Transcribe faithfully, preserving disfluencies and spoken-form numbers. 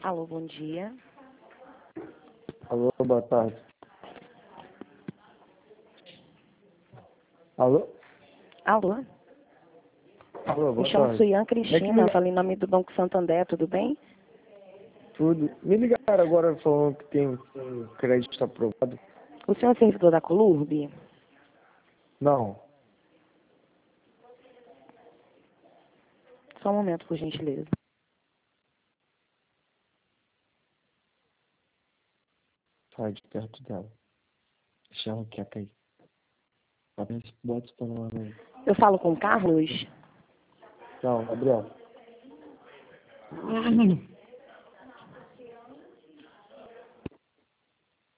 Alô, bom dia. Alô, boa tarde. Alô? Alô? Alô, boa Me chamo tarde. Suian É que Cristina, me... falei em nome do Banco Santander, tudo bem? Tudo. Me ligaram agora falando que tem um crédito aprovado. O senhor é servidor da Colurb? Não. Só um momento, por gentileza. Sai de perto dela. Deixa ela quieta aí. Parece bota isso pra lá, né? Eu falo com o Carlos? Não, Gabriel.